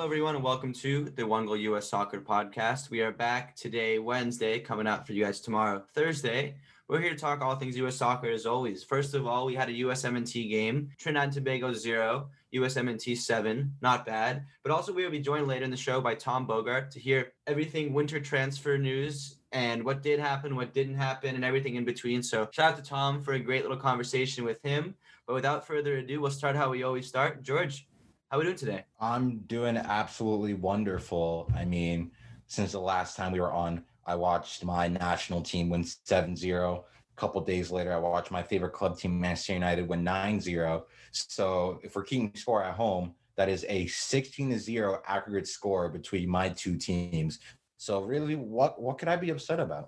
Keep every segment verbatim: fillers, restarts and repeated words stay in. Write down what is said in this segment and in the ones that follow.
everyone, and welcome to the One Goal U S Soccer Podcast. We are back today, Wednesday, coming out for you guys tomorrow, Thursday. We're here to talk all things U S soccer as always. First of all, we had a U S M N T game, Trinidad and Tobago zero, U S M N T seven, not bad. But also we will be joined later in the show by Tom Bogart to hear everything winter transfer news and what did happen, what didn't happen, and everything in between. So shout out to Tom for a great little conversation with him. But without further ado, we'll start how we always start. George, how are we doing today? I'm doing absolutely wonderful. I mean, since the last time we were on, I watched my national team win seven zero. A couple days later, I watched my favorite club team, Manchester United, win nine zero. So if we're keeping score at home, that is a sixteen to zero aggregate score between my two teams. So really, what, what could I be upset about?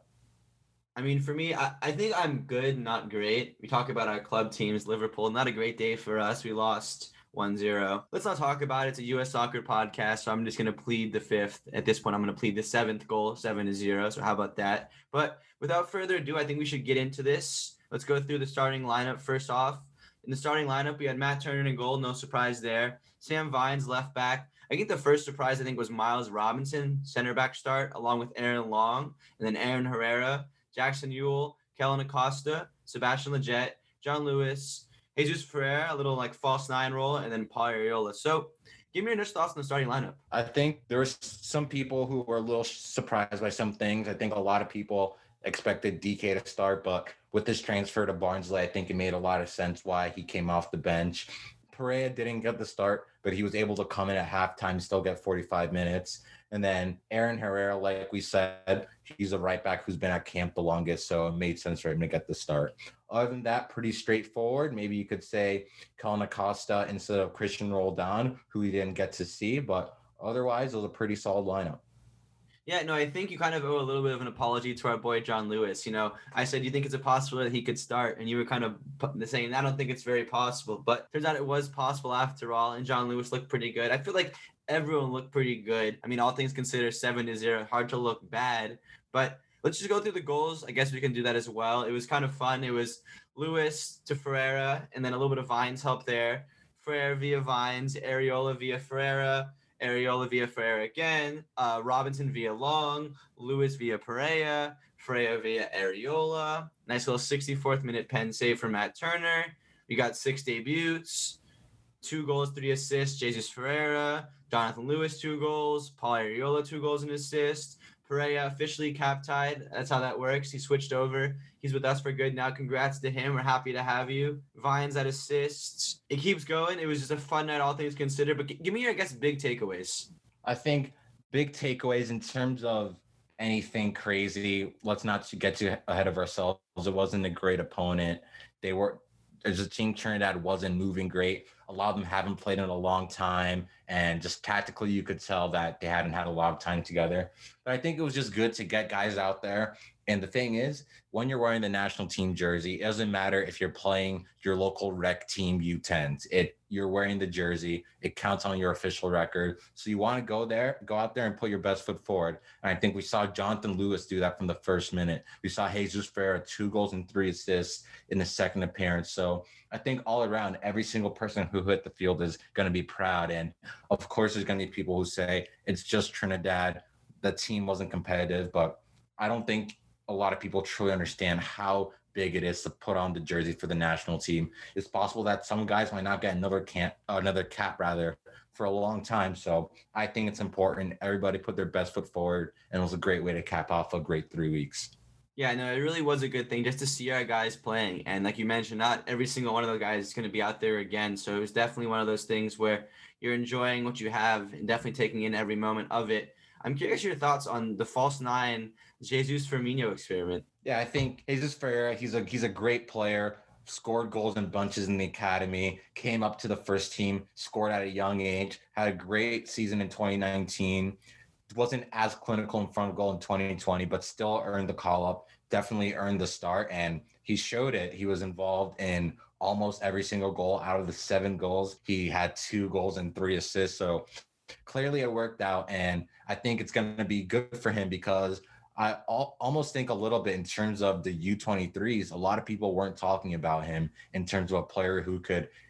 I mean, for me, I, I think I'm good, not great. We talk about our club teams, Liverpool, not a great day for us. We lost one zero. Let's not talk about it. It's a U S soccer podcast, so I'm just going to plead the fifth. At this point, I'm going to plead the seventh goal, seven to zero. So how about that? But without further ado, I think we should get into this. Let's go through the starting lineup. First off, in the starting lineup, we had Matt Turner in goal. No surprise there. Sam Vines, left back. I think the first surprise, I think, was Miles Robinson, center back start, along with Aaron Long, and then Aaron Herrera, Jackson Ewell, Kellen Acosta, Sebastian Lletget, John Lewis, Jesus Ferreira, a little like false nine role, and then Paul Arriola. So give me your initial thoughts on the starting lineup. I think there was some people who were a little surprised by some things. I think a lot of people expected D K to start, but with this transfer to Barnsley, I think it made a lot of sense why he came off the bench. Pereira didn't get the start, but he was able to come in at halftime, still get forty-five minutes. And then Aaron Herrera, like we said, he's a right back who's been at camp the longest, so it made sense for him to get the start. Other than that, pretty straightforward. Maybe you could say Kellen Acosta instead of Christian Roldan, who we didn't get to see, but otherwise it was a pretty solid lineup. Yeah, no, I think you kind of owe a little bit of an apology to our boy John Lewis. You know, I said, you think it's a possibility that he could start? And you were kind of saying, I don't think it's very possible. But turns out it was possible after all, and John Lewis looked pretty good. I feel like everyone looked pretty good. I mean, all things considered, seven to zero, hard to look bad. But let's just go through the goals. I guess we can do that as well. It was kind of fun. It was Lewis to Ferreira, and then a little bit of Vines help there. Ferreira via Vines, Arriola via Ferreira, Arriola via Ferreira again, uh, Robinson via Long, Lewis via Pereira, Ferreira via Arriola. Nice little sixty-fourth minute pen save from Matt Turner. We got six debuts, two goals, three assists. Jesus Ferreira, Jonathan Lewis, two goals. Paul Arriola, two goals and assist. Pereira officially cap-tied. That's how that works. He switched over. He's with us for good now. Congrats to him. We're happy to have you. Vines at assists. It keeps going. It was just a fun night, all things considered. But give me your, I guess, big takeaways. I think big takeaways in terms of anything crazy. Let's not get too ahead of ourselves. It wasn't a great opponent. They were as a team Trinidad wasn't moving great. A lot of them haven't played in a long time, and just tactically you could tell that they hadn't had a lot of time together. But I think it was just good to get guys out there. And the thing is, when you're wearing the national team jersey, it doesn't matter if you're playing your local rec team U tens. It you're wearing the jersey. It counts on your official record. So you want to go there, go out there and put your best foot forward. And I think we saw Jonathan Lewis do that from the first minute. We saw Jesus Ferreira, two goals and three assists in the second appearance. So I think all around, every single person who hit the field is going to be proud. And of course, there's going to be people who say it's just Trinidad. The team wasn't competitive, but I don't think a lot of people truly understand how big it is to put on the jersey for the national team. It's possible that some guys might not get another camp, another cap rather, for a long time. So I think it's important. Everybody put their best foot forward, and it was a great way to cap off a great three weeks. Yeah, no, it really was a good thing just to see our guys playing. And like you mentioned, not every single one of those guys is going to be out there again. So it was definitely one of those things where you're enjoying what you have and definitely taking in every moment of it. I'm curious your thoughts on the false nine Jesus Firmino experiment. Yeah, I think Jesus Ferreira, he's a he's a great player, scored goals in bunches in the academy, came up to the first team, scored at a young age, had a great season in twenty nineteen. Wasn't as clinical in front of goal in twenty twenty, but still earned the call-up, definitely earned the start, and he showed it. He was involved in almost every single goal. Out of the seven goals, he had two goals and three assists, so clearly it worked out, and I think it's going to be good for him because I al- almost think a little bit in terms of the U twenty-threes. A lot of people weren't talking about him in terms of a player who could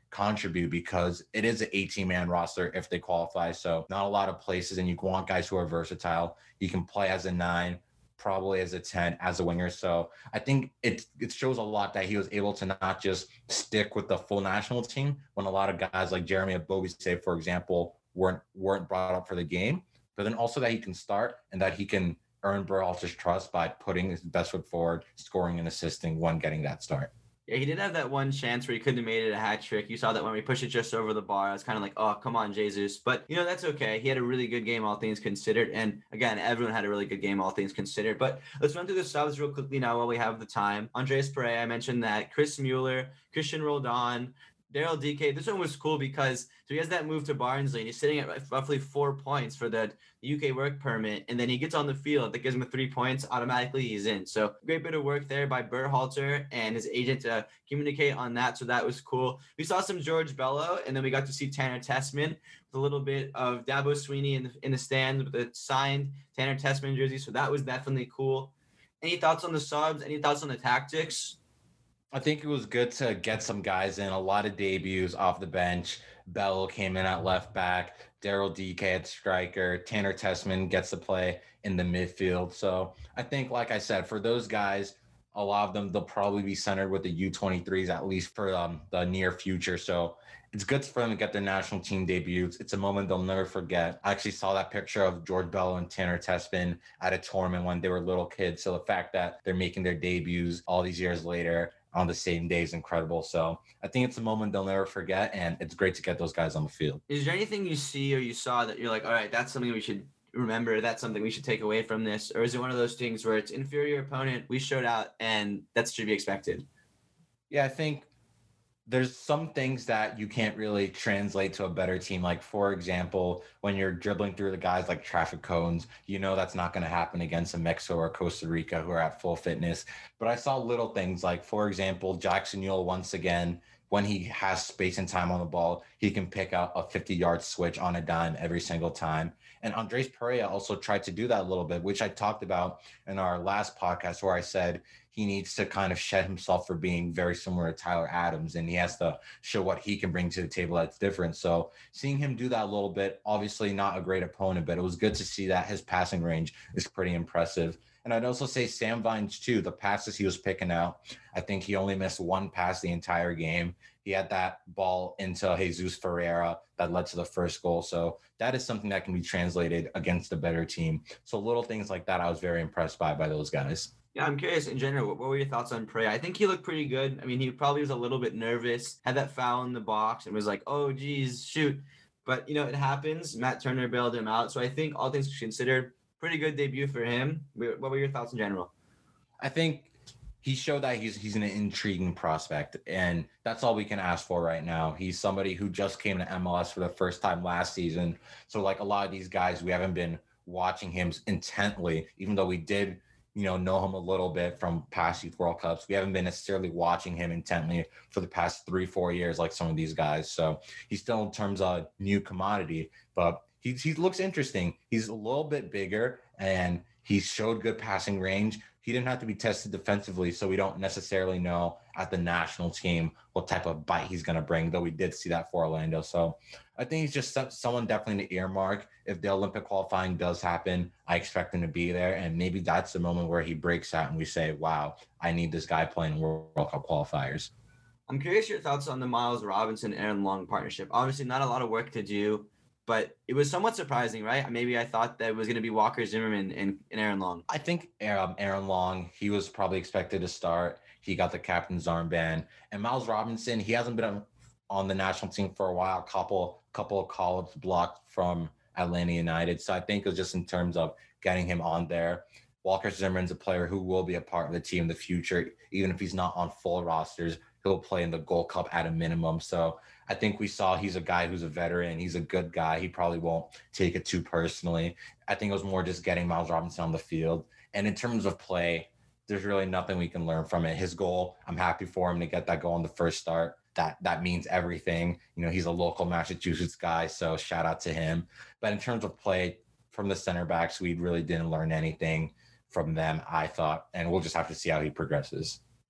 contribute because it is an eighteen-man roster if they qualify. So not a lot of places, and you want guys who are versatile. You can play as a nine, probably as a ten, as a winger. So I think it it shows a lot that he was able to not just stick with the full national team when a lot of guys like Jeremy Ebobisse, for example, weren't weren't brought up for the game, but then also that he can start and that he can earn Berhalter's trust by putting his best foot forward, scoring and assisting when getting that start. Yeah, he did have that one chance where he couldn't have made it a hat trick. You saw that when we pushed it just over the bar. I was kind of like, oh, come on, Jesus. But, you know, that's okay. He had a really good game, all things considered. And, again, everyone had a really good game, all things considered. But let's run through the subs real quickly now while we have the time. Andreas Pereira, I mentioned that. Chris Mueller, Christian Roldan, Daryl D K. This one was cool because so he has that move to Barnsley, and he's sitting at roughly four points for the U K work permit, and then he gets on the field. That gives him three points. Automatically, he's in. So great bit of work there by Berhalter and his agent to communicate on that. So that was cool. We saw some George Bello, and then we got to see Tanner Tessman with a little bit of Dabo Sweeney in the, in the stands with a signed Tanner Tessman jersey. So that was definitely cool. Any thoughts on the subs? Any thoughts on the tactics? I think it was good to get some guys in, a lot of debuts off the bench. Bello came in at left back, Daryl D K at striker, Tanner Tessman gets to play in the midfield. So I think, like I said, for those guys, a lot of them, they'll probably be centered with the U twenty-threes, at least for um, the near future. So it's good for them to get their national team debuts. It's a moment they'll never forget. I actually saw that picture of George Bello and Tanner Tessman at a tournament when they were little kids. So the fact that they're making their debuts all these years later on the same day is incredible. So I think it's a moment they'll never forget, and it's great to get those guys on the field. Is there anything you see or you saw that you're like, all right, that's something we should remember, that's something we should take away from this? Or is it one of those things where it's inferior opponent, we showed out, and that should be expected? Yeah, I think there's some things that you can't really translate to a better team. Like, for example, when you're dribbling through the guys like traffic cones, you know that's not going to happen against a Mexico or Costa Rica who are at full fitness. But I saw little things like, for example, Jackson Newell, once again, when he has space and time on the ball, he can pick out a fifty-yard switch on a dime every single time. And Andres Pereira also tried to do that a little bit, which I talked about in our last podcast where I said he needs to kind of shed himself for being very similar to Tyler Adams, and he has to show what he can bring to the table that's different. So seeing him do that a little bit, obviously not a great opponent, but it was good to see that his passing range is pretty impressive. And I'd also say Sam Vines too, the passes he was picking out, I think he only missed one pass the entire game. He had that ball into Jesus Ferreira that led to the first goal. So that is something that can be translated against a better team. So little things like that I was very impressed by, by those guys. Yeah, I'm curious in general, what, what were your thoughts on Pereira? I think he looked pretty good. I mean, he probably was a little bit nervous, had that foul in the box and was like, oh, geez, shoot. But, you know, it happens. Matt Turner bailed him out. So I think all things considered, pretty good debut for him. What were your thoughts in general? I think he showed that he's he's an intriguing prospect, and that's all we can ask for right now. He's somebody who just came to M L S for the first time last season. So like a lot of these guys, we haven't been watching him intently, even though we did, you know, know him a little bit from past Youth World Cups. We haven't been necessarily watching him intently for the past three, four years like some of these guys. So he's still in terms of new commodity, but he, he looks interesting. He's a little bit bigger, and he showed good passing range. He didn't have to be tested defensively, so we don't necessarily know at the national team what type of bite he's going to bring, though we did see that for Orlando. So I think he's just someone definitely to earmark. If the Olympic qualifying does happen, I expect him to be there, and maybe that's the moment where he breaks out and we say, wow, I need this guy playing World Cup qualifiers. I'm curious your thoughts on the Miles Robinson Aaron Long partnership. Obviously not a lot of work to do, but it was somewhat surprising, right? Maybe I thought that it was going to be Walker Zimmerman and, and Aaron Long. I think um, Aaron Long, he was probably expected to start. He got the captain's armband. And Miles Robinson, he hasn't been on, on the national team for a while, couple couple of call-ups blocked from Atlanta United. So I think it was just in terms of getting him on there. Walker Zimmerman's a player who will be a part of the team in the future. Even if he's not on full rosters, he'll play in the Gold Cup at a minimum. So I think we saw he's a guy who's a veteran. He's a good guy. He probably won't take it too personally. I think it was more just getting Miles Robinson on the field. And in terms of play, there's really nothing we can learn from it. His goal, I'm happy for him to get that goal on the first start. That that means everything. You know, he's a local Massachusetts guy, so shout out to him. But in terms of play from the center backs, we really didn't learn anything from them, I thought. And we'll just have to see how he progresses.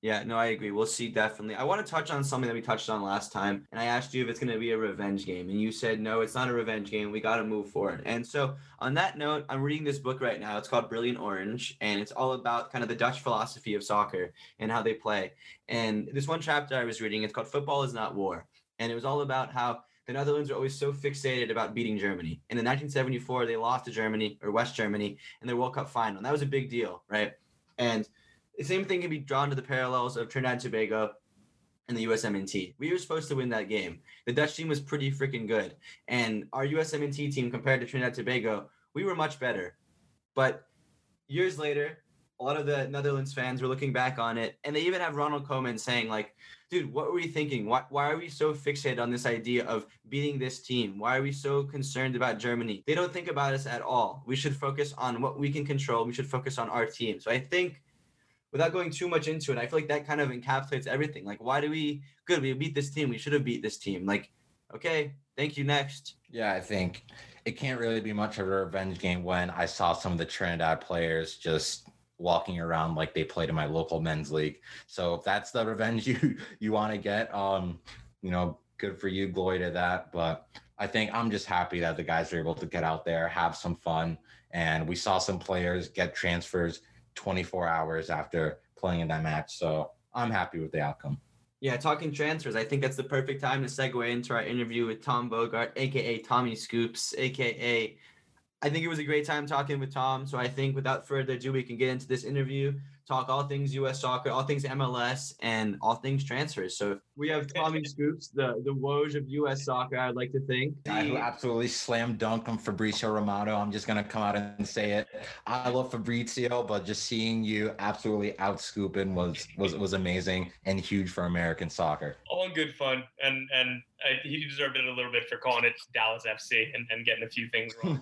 Yeah, no, I agree. We'll see, definitely. I want to touch on something that we touched on last time, and I asked you if it's going to be a revenge game, and you said, no, it's not a revenge game. We got to move forward. And so, on that note, I'm reading this book right now. It's called Brilliant Orange, and it's all about kind of the Dutch philosophy of soccer and how they play. And this one chapter I was reading, it's called Football is Not War. And it was all about how the Netherlands are always so fixated about beating Germany. And in nineteen seventy-four, they lost to Germany, or West Germany, in their World Cup final. And that was a big deal, right? And the same thing can be drawn to the parallels of Trinidad and Tobago and the U S M N T. We were supposed to win that game. The Dutch team was pretty freaking good. And our U S M N T team compared to Trinidad and Tobago, we were much better. But years later, a lot of the Netherlands fans were looking back on it, and they even have Ronald Koeman saying, like, dude, what were we thinking? Why, why are we so fixated on this idea of beating this team? Why are we so concerned about Germany? They don't think about us at all. We should focus on what we can control. We should focus on our team. So I think, without going too much into it, I feel like that kind of encapsulates everything. Like, why do we, good, we beat this team. We should have beat this team. Like, okay, thank you, next. Yeah, I think it can't really be much of a revenge game when I saw some of the Trinidad players just walking around like they played in my local men's league. So if that's the revenge you, you want to get, um, you know, good for you, glory to that. But I think I'm just happy that the guys are able to get out there, have some fun. And we saw some players get transfers twenty-four hours after playing in that match. So I'm happy with the outcome. Yeah, talking transfers, I think that's the perfect time to segue into our interview with Tom Bogart, a k a. Tommy Scoops, a k a. I think it was a great time talking with Tom. So I think without further ado, we can get into this interview, talk all things U S soccer, all things M L S, and all things transfers. So we have Tommy Scoops, the, the Woj of U S soccer, I'd like to think. Guy who absolutely slam dunked on Fabrizio Romano. I'm just going to come out and say it. I love Fabrizio, but just seeing you absolutely out scooping was, was, was amazing and huge for American soccer. All in good fun. And, and uh, he deserved it a little bit for calling it Dallas F C and, and getting a few things wrong.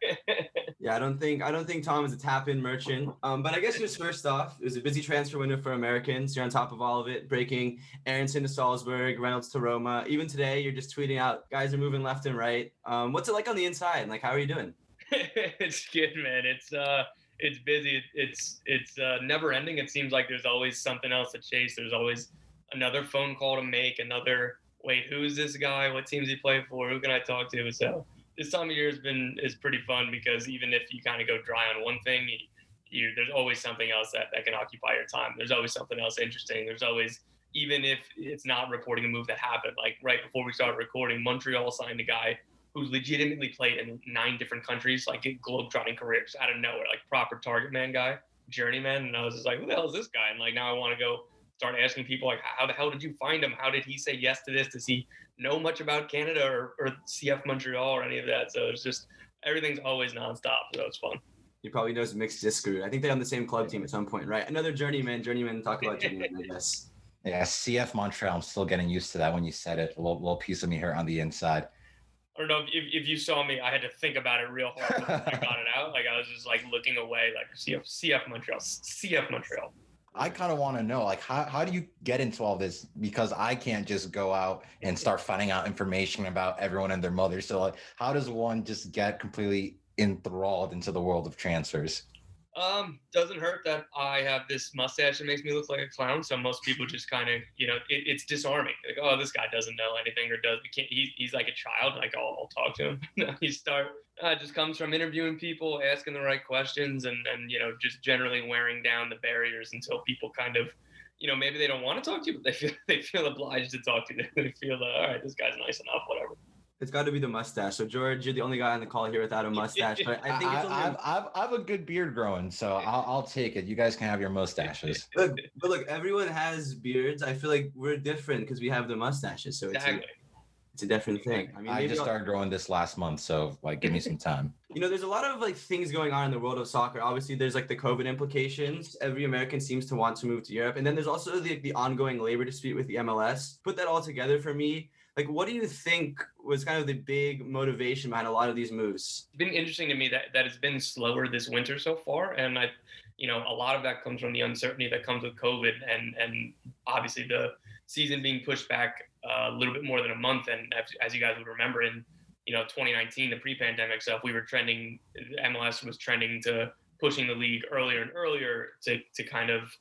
Yeah, I don't think I don't think Tom is a tap-in merchant. Um, but I guess just first off, it was a busy transfer window for Americans. You're on top of all of it, breaking Aronson to Salzburg, Reynolds to Roma. Even today, you're just tweeting out, guys are moving left and right. Um, what's it like on the inside? Like, how are you doing? It's good, man. It's uh, it's busy. It's it's uh, never ending. It seems like there's always something else to chase. There's always another phone call to make. Another wait, who's this guy? What teams he play for? Who can I talk to? So this time of year has been is pretty fun because even if you kind of go dry on one thing, you, you, there's always something else that, that can occupy your time. There's always something else interesting. There's always, even if it's not reporting a move that happened, like right before we started recording, Montreal signed a guy who's legitimately played in nine different countries, like globetrotting careers out of nowhere, like proper target man guy, journeyman. And I was just like, who the hell is this guy? And like, now I want to go start asking people like, how the hell did you find him? How did he say yes to this? Does he know much about Canada or, or C F Montreal or any of that? So it's just, everything's always nonstop. So it's fun. He probably knows Mixed Disc. I think they're on the same club team at some point, right? Another journeyman, journeyman, talk about journeyman, I guess. Yeah, C F Montreal. I'm still getting used to that when you said it. A little, little piece of me here on the inside. I don't know if, if you saw me, I had to think about it real hard. I got it out. Like I was just like looking away, like C F, C F Montreal, C F Montreal. I kind of want to know, like, how, how do you get into all this? Because I can't just go out and start finding out information about everyone and their mother. So, like, how does one just get completely enthralled into the world of transfers? Um, doesn't hurt that I have this mustache that makes me look like a clown. So most people just kind of, you know, it, it's disarming. Like, oh, this guy doesn't know anything or does can't. He, he's like a child. Like I'll, I'll talk to him. You start. Uh, it just comes from interviewing people, asking the right questions, and and you know, just generally wearing down the barriers until people kind of, you know, maybe they don't want to talk to you, but they feel they feel obliged to talk to you. They feel, uh, all right, this guy's nice enough, whatever. It's got to be the mustache. So George, you're the only guy on the call here without a mustache. But I think it's only... I, I've, I've, I have a good beard growing, so I'll, I'll take it. You guys can have your mustaches. Look, but look, everyone has beards. I feel like we're different because we have the mustaches. So it's Exactly. a, it's a different thing. I mean, I maybe just I'll- started growing this last month, so like, give me some time. You know, there's a lot of like things going on in the world of soccer. Obviously, there's like the COVID implications. Every American seems to want to move to Europe, and then there's also the the ongoing labor dispute with the M L S. Put that all together for me. Like, what do you think was kind of the big motivation behind a lot of these moves? It's been interesting to me that, that it's been slower this winter so far. And I, you know, a lot of that comes from the uncertainty that comes with COVID and, and obviously the season being pushed back uh, a little bit more than a month. And as, as you guys would remember in, you know, twenty nineteen, the pre-pandemic stuff, we were trending, M L S was trending to pushing the league earlier and earlier to, to kind of,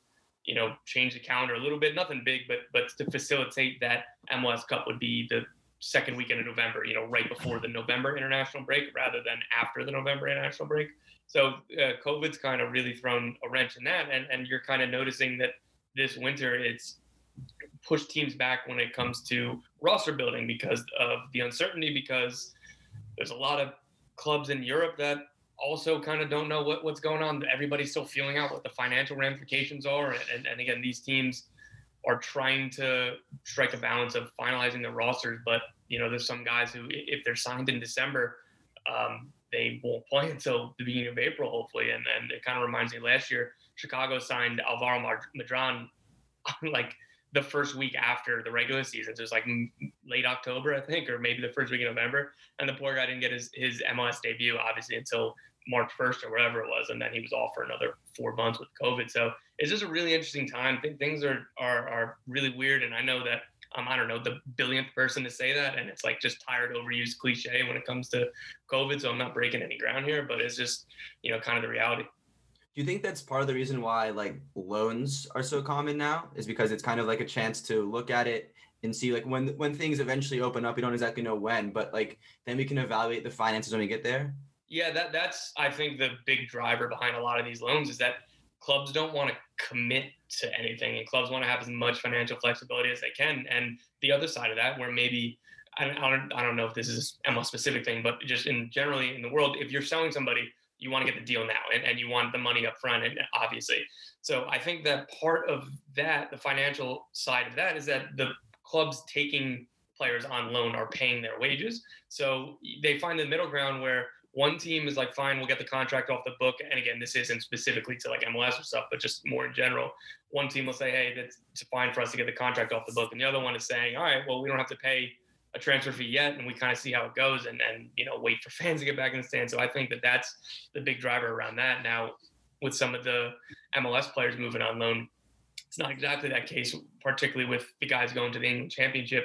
you know, change the calendar a little bit, nothing big, but but to facilitate that M L S Cup would be the second weekend of November, you know, right before the November international break rather than after the November international break. So uh, COVID's kind of really thrown a wrench in that. And, and you're kind of noticing that this winter it's pushed teams back when it comes to roster building because of the uncertainty, because there's a lot of clubs in Europe that also kind of don't know what, what's going on. Everybody's still feeling out what the financial ramifications are. And, and, and again, these teams are trying to strike a balance of finalizing their rosters. But, you know, there's some guys who, if they're signed in December, um, they won't play until the beginning of April, hopefully. And, and it kind of reminds me last year, Chicago signed Alvaro Madran like the first week after the regular season. So it was like late October, I think, or maybe the first week of November. And the poor guy didn't get his, his M L S debut, obviously, until March first or whatever it was. And then he was off for another four months with COVID. So it's just a really interesting time. Things are, are, are really weird. And I know that, um, I don't know, the billionth person to say that. And it's like just tired, overused cliche when it comes to COVID. So I'm not breaking any ground here, but it's just, you know, kind of the reality. Do you think that's part of the reason why like loans are so common now, is because it's kind of like a chance to look at it and see like when when things eventually open up, we don't exactly know when, but like then we can evaluate the finances when we get there? Yeah, that that's I think the big driver behind a lot of these loans is that clubs don't want to commit to anything, and clubs want to have as much financial flexibility as they can. And the other side of that, where maybe I don't I don't, I don't know if this is a M L S specific thing, but just in generally in the world, if you're selling somebody, you want to get the deal now, and, and you want the money up front, and obviously. So I think that part of that, the financial side of that, is that the clubs taking players on loan are paying their wages. So they find the middle ground where one team is like, fine, we'll get the contract off the book. And again, this isn't specifically to like M L S or stuff, but just more in general. One team will say, hey, that's it's fine for us to get the contract off the book. And the other one is saying, all right, well, we don't have to pay a transfer fee yet, and we kind of see how it goes, and, and you know, wait for fans to get back in the stand. So I think that that's the big driver around that. Now, with some of the M L S players moving on loan, it's not exactly that case, particularly with the guys going to the England Championship.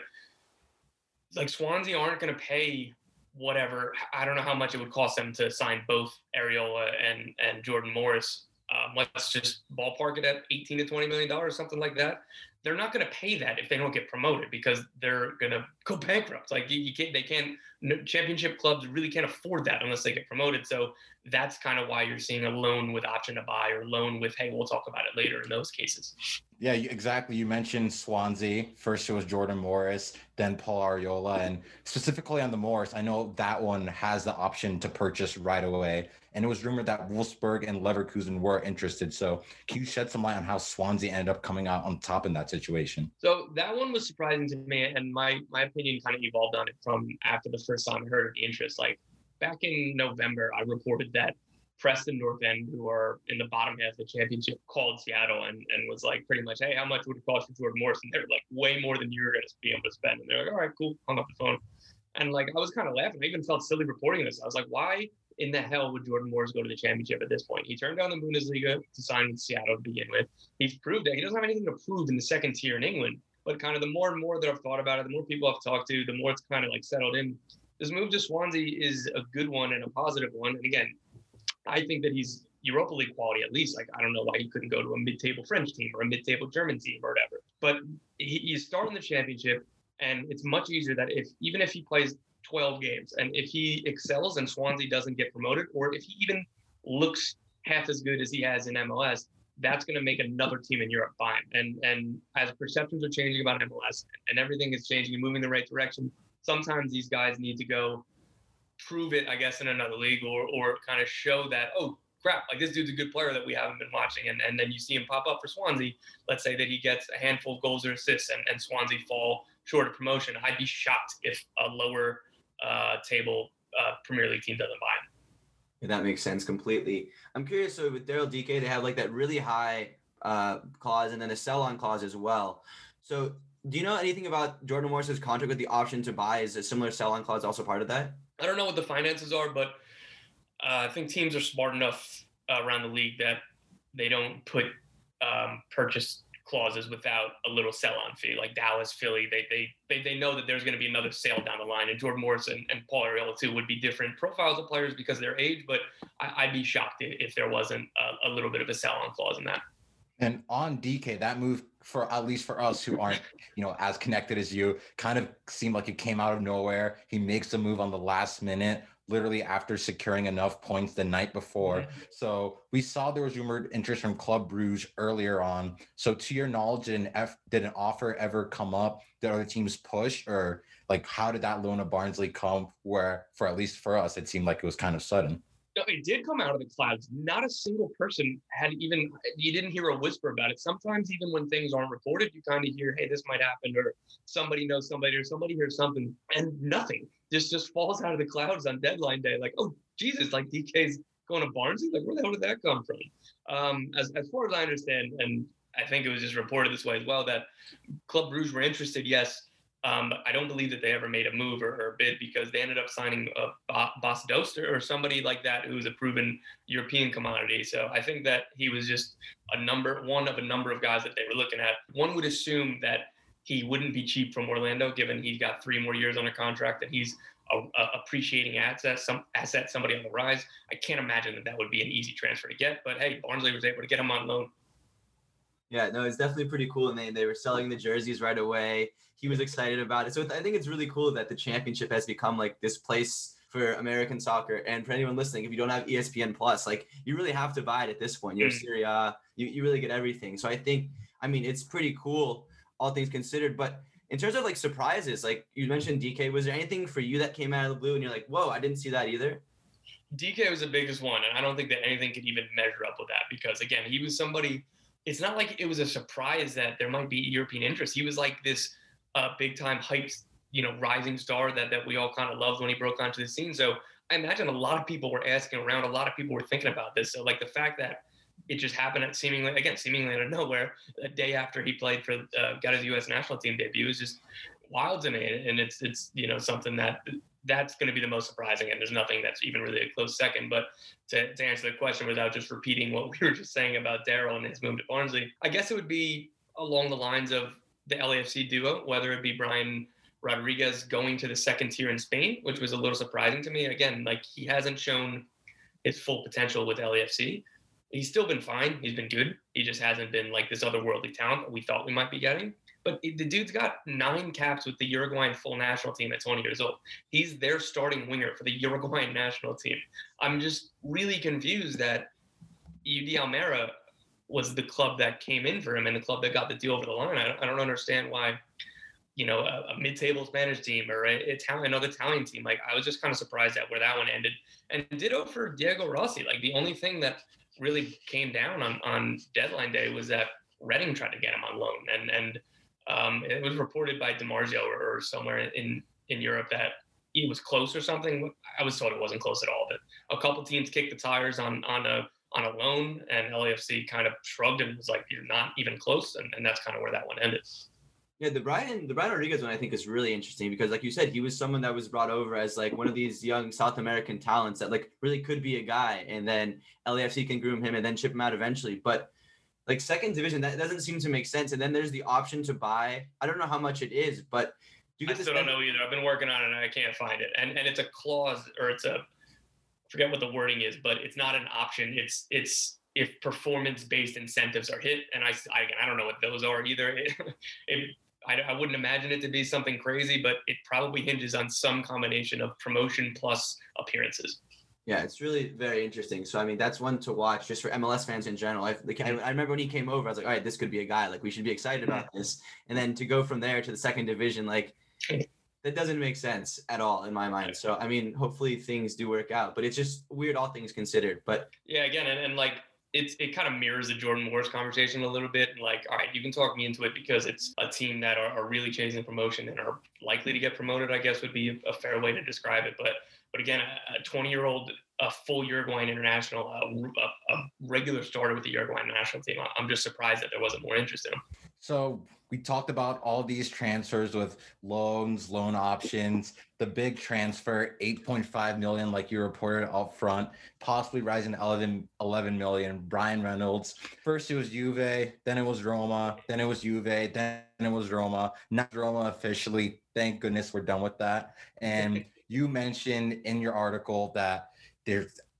Like Swansea aren't going to pay whatever, I don't know how much it would cost them to sign both Areola and, and Jordan Morris. Um, let's just ballpark it at eighteen to twenty million dollars, something like that. They're not going to pay that if they don't get promoted, because they're going to go bankrupt. Like you, you can't, they can't, championship clubs really can't afford that unless they get promoted. So that's kind of why you're seeing a loan with option to buy, or loan with, hey, we'll talk about it later in those cases. Yeah, exactly. You mentioned Swansea. First it was Jordan Morris, then Paul Areola. And specifically on the Morris, I know that one has the option to purchase right away. And it was rumored that Wolfsburg and Leverkusen were interested. So can you shed some light on how Swansea ended up coming out on top in that situation? So that one was surprising to me. And my, my opinion kind of evolved on it from after the first time I heard of the interest. Like back in November, I reported that Preston North End, who are in the bottom half of the championship, called Seattle and, and was like pretty much, hey, how much would it cost for Jordan Morris? And they're like, way more than you're going to be able to spend. And they're like, all right, cool. Hung up the phone. And like, I was kind of laughing. I even felt silly reporting this. I was like, why in the hell would Jordan Morris go to the championship at this point? He turned down the Bundesliga to sign with Seattle to begin with. He's proved that he doesn't have anything to prove in the second tier in England. But kind of the more and more that I've thought about it, the more people I've talked to, the more it's kind of like settled in. This move to Swansea is a good one and a positive one. And again, I think that he's Europa League quality at least. Like, I don't know why he couldn't go to a mid-table French team or a mid-table German team or whatever. But he, you start in the championship, and it's much easier that if even if he plays twelve games, and if he excels and Swansea doesn't get promoted, or if he even looks half as good as he has in M L S, that's going to make another team in Europe buy him. And and as perceptions are changing about M L S and everything is changing and moving in the right direction, sometimes these guys need to go prove it, I guess, in another league, or or kind of show that, oh, crap, like this dude's a good player that we haven't been watching. And, and then you see him pop up for Swansea. Let's say that he gets a handful of goals or assists, and, and Swansea fall short of promotion. I'd be shocked if a lower uh, table uh, Premier League team doesn't buy him. Yeah, that makes sense completely. I'm curious, so with Daryl Dike, they have like that really high uh, clause and then a sell-on clause as well. So do you know anything about Jordan Morris's contract with the option to buy? Is a similar sell-on clause also part of that? I don't know what the finances are, but uh, I think teams are smart enough uh, around the league that they don't put um, purchase clauses without a little sell-on fee. Like Dallas, Philly, they they they, they know that there's going to be another sale down the line. And Jordan Morris and, and Paul Areola too would be different profiles of players because of their age, but I, I'd be shocked if there wasn't a, a little bit of a sell-on clause in that. And on D K, that move, for at least for us who aren't, you know, as connected as you, kind of seemed like it came out of nowhere. He makes the move on the last minute, literally after securing enough points the night before. Mm-hmm. So we saw there was rumored interest from Club Brugge earlier on. So to your knowledge, did an, F, did an offer ever come up? Did other teams push, or like how did that loan of Barnsley come? Where, for at least for us, it seemed like it was kind of sudden. It did come out of the clouds. Not a single person had even, you didn't hear a whisper about it. Sometimes even when things aren't reported, you kind of hear, hey, this might happen, or somebody knows somebody, or somebody hears something, and nothing. Just just falls out of the clouds on deadline day. Like, oh, Jesus, like D K's going to Barnsley? Like, where the hell did that come from? Um, as, as far as I understand, and I think it was just reported this way as well, that Club Brugge were interested, yes. Um, I don't believe that they ever made a move or, or a bid, because they ended up signing a Bas Dost or somebody like that who's a proven European commodity. So I think that he was just a number one of a number of guys that they were looking at. One would assume that he wouldn't be cheap from Orlando, given he's got three more years on a contract and he's a, a appreciating asset, some asset, somebody on the rise. I can't imagine that that would be an easy transfer to get. But hey, Barnsley was able to get him on loan. Yeah, no, it's definitely pretty cool. And they, they were selling the jerseys right away. He was excited about it. So I think it's really cool that the championship has become like this place for American soccer. And for anyone listening, if you don't have E S P N Plus, like you really have to buy it at this point. You're mm. Serie A, you, you really get everything. So I think, I mean, it's pretty cool, all things considered. But in terms of like surprises, like you mentioned D K, was there anything for you that came out of the blue and you're like, whoa, I didn't see that either? D K was the biggest one. And I don't think that anything could even measure up with that, because again, he was somebody, it's not like it was a surprise that there might be European interest. He was like this uh, big time hyped, you know, rising star that, that we all kind of loved when he broke onto the scene. So I imagine a lot of people were asking around, a lot of people were thinking about this. So like the fact that it just happened at seemingly, again, seemingly out of nowhere, a day after he played for, uh, got his U S national team debut, is just wild to me. And it's, it's, you know, something that that's going to be the most surprising. And there's nothing that's even really a close second. But to, to answer the question without just repeating what we were just saying about Daryl and his move to Barnsley, I guess it would be along the lines of the L A F C duo, whether it be Brian Rodriguez going to the second tier in Spain, which was a little surprising to me. Again, like he hasn't shown his full potential with L A F C. He's still been fine. He's been good. He just hasn't been like this otherworldly talent that we thought we might be getting. But the dude's got nine caps with the Uruguayan full national team at twenty years old. He's their starting winger for the Uruguayan national team. I'm just really confused that U D Almere was the club that came in for him and the club that got the deal over the line. I don't, I don't understand why, you know, a, a mid-table Spanish team or a, Italian, another Italian team. Like, I was just kind of surprised at where that one ended. And ditto for Diego Rossi. Like, the only thing that really came down on, on deadline day was that Reading tried to get him on loan. And, and, Um, it was reported by DiMarzio or, or somewhere in, in Europe that he was close or something. I was told it wasn't close at all, but a couple teams kicked the tires on on a on a loan, and L A F C kind of shrugged and was like, "You're not even close," and, and that's kind of where that one ended. Yeah, the Brian the Brian Rodriguez one I think is really interesting because, like you said, he was someone that was brought over as like one of these young South American talents that like really could be a guy, and then L A F C can groom him and then ship him out eventually, but. Like second division, that doesn't seem to make sense. And then there's the option to buy. I don't know how much it is, but do you get I still don't know either. I've been working on it and I can't find it. And and it's a clause or it's a, I forget what the wording is, but it's not an option. It's it's if performance-based incentives are hit. And I, I, I don't know what those are either. It, it, I, I wouldn't imagine it to be something crazy, but it probably hinges on some combination of promotion plus appearances. Yeah, it's really very interesting. So, I mean, that's one to watch just for M L S fans in general. I, like, I, I remember when he came over, I was like, all right, this could be a guy. Like, we should be excited about this. And then to go from there to the second division, like, that doesn't make sense at all in my mind. So, I mean, hopefully things do work out. But it's just weird, all things considered. But yeah, again, and, and like, it's it kind of mirrors the Jordan Morris conversation a little bit. Like, all right, you can talk me into it because it's a team that are, are really chasing promotion and are likely to get promoted, I guess would be a fair way to describe it. But But again, a twenty-year-old, a full Uruguayan international, a, a, a regular starter with the Uruguayan national team. I'm just surprised that there wasn't more interest in him. So we talked about all these transfers with loans, loan options, the big transfer, eight point five million, like you reported up front, possibly rising to eleven, eleven million. Brian Reynolds. First it was Juve, then it was Roma, then it was Juve, then it was Roma. Not Roma officially. Thank goodness we're done with that. And you mentioned in your article that there's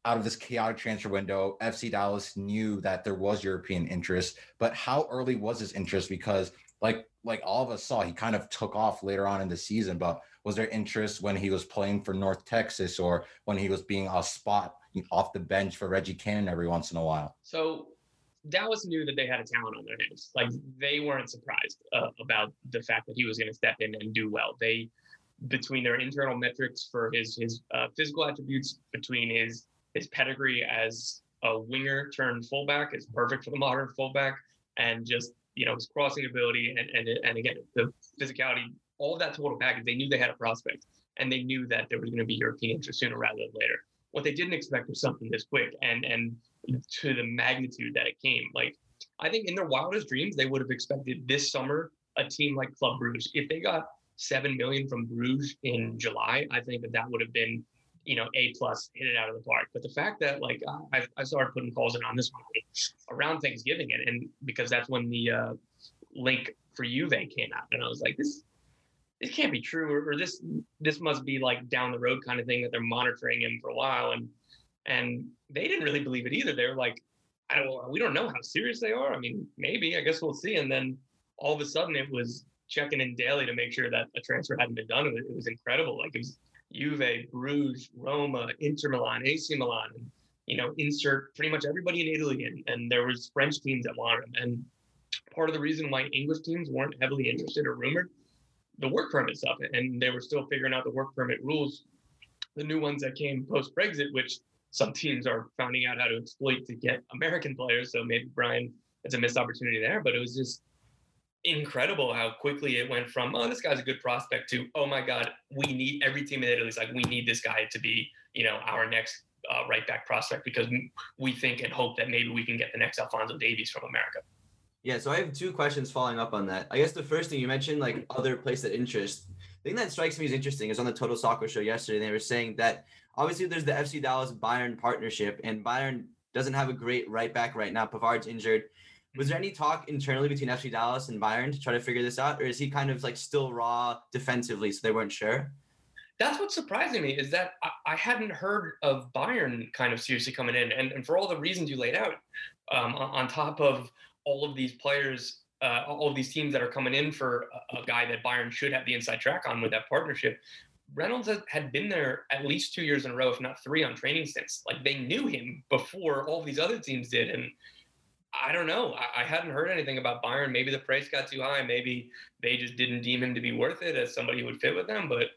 out of this chaotic transfer window, F C Dallas knew that there was European interest, but how early was this interest? Because like like all of us saw, he kind of took off later on in the season, but was there interest when he was playing for North Texas or when he was being a spot off the bench for Reggie Cannon every once in a while? So Dallas knew that they had a talent on their hands. Like they weren't surprised uh, about the fact that he was going to step in and do well. They, between their internal metrics for his his uh, physical attributes, between his his pedigree as a winger turned fullback, is perfect for the modern fullback, and just you know his crossing ability and and and again the physicality, all of that total package. They knew they had a prospect, and they knew that there was going to be European interest sooner rather than later. What they didn't expect was something this quick and and to the magnitude that it came. Like, I think in their wildest dreams, they would have expected this summer a team like Club Bruges. If they got seven million from Bruges in July, I think that that would have been, you know, A plus, hit it out of the park. But the fact that like I, I started putting calls in on this one around Thanksgiving, and, and because that's when the uh, link for Juve came out, and I was like, this. This can't be true, or, or this this must be like down the road kind of thing that they're monitoring him for a while, and and they didn't really believe it either. They were like, I don't, we don't know how serious they are. I mean, maybe, I guess we'll see. And then all of a sudden, it was checking in daily to make sure that a transfer hadn't been done. It was, it was incredible. Like it was Juve, Bruges, Roma, Inter Milan, A C Milan, and you know, insert pretty much everybody in Italy, and and there was French teams that wanted him. And part of the reason why English teams weren't heavily interested or rumored, the work permit stuff, and they were still figuring out the work permit rules, the new ones that came post-Brexit, which some teams are finding out how to exploit to get American players. So maybe Brian, it's a missed opportunity there, but it was just incredible how quickly it went from, oh, this guy's a good prospect to, oh my God, we need every team in Italy is like, we need this guy to be, you know, our next uh, right back prospect because we think and hope that maybe we can get the next Alphonso Davies from America. Yeah, so I have two questions following up on that. I guess the first thing you mentioned, like other place of interest. The thing that strikes me as interesting is on the Total Soccer Show yesterday, they were saying that obviously there's the F C Dallas Bayern partnership, and Bayern doesn't have a great right back right now. Pavard's injured. Was there any talk internally between F C Dallas and Bayern to try to figure this out, or is he kind of like still raw defensively, so they weren't sure? That's what's surprising me is that I, I hadn't heard of Bayern kind of seriously coming in, and, and for all the reasons you laid out, um, on, on top of all of these players, uh, all of these teams that are coming in for a, a guy that Bayern should have the inside track on with that partnership. Reynolds has, had been there at least two years in a row, if not three, on training stints. Like they knew him before all these other teams did. And I don't know. I, I hadn't heard anything about Bayern. Maybe the price got too high. Maybe they just didn't deem him to be worth it as somebody who would fit with them. But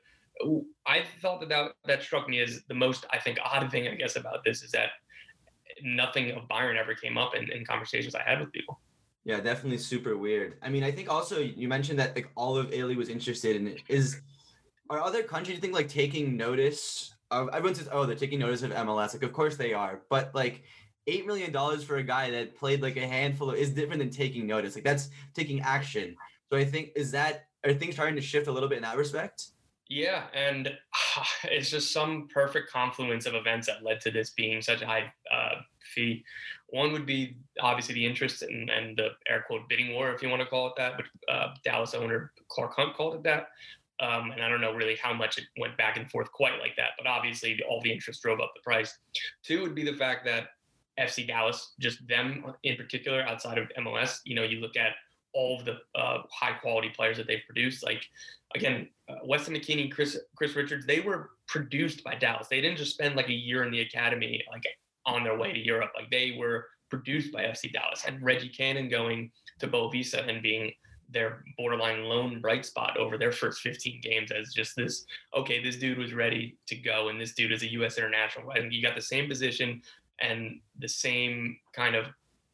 I thought that that, that struck me as the most, I think, odd thing, I guess, about this is that nothing of Bayern ever came up in, in conversations I had with people. Yeah, definitely super weird. I mean, I think also you mentioned that like all of Italy was interested in it. Is are other countries, you think, like taking notice of, everyone says, oh, they're taking notice of M L S. Like, of course they are. But like eight million dollars for a guy that played like a handful of is different than taking notice. Like that's taking action. So I think, is that, are things starting to shift a little bit in that respect? Yeah, and uh, it's just some perfect confluence of events that led to this being such a high uh, fee. One would be obviously the interest in, and the air quote bidding war, if you want to call it that, but uh, Dallas owner Clark Hunt called it that. Um, and I don't know really how much it went back and forth quite like that, but obviously all the interest drove up the price. Two would be the fact that F C Dallas, just them in particular, outside of M L S, you know, you look at all of the uh, high quality players that they've produced. Like, again, uh, Weston McKennie, Chris Chris Richards, they were produced by Dallas. They didn't just spend like a year in the academy, like on their way to Europe. Like they were produced by F C Dallas. And Reggie Cannon going to Boavista and being their borderline lone bright spot over their first fifteen games as just this, okay, this dude was ready to go, and this dude is a U S international. And you got the same position and the same kind of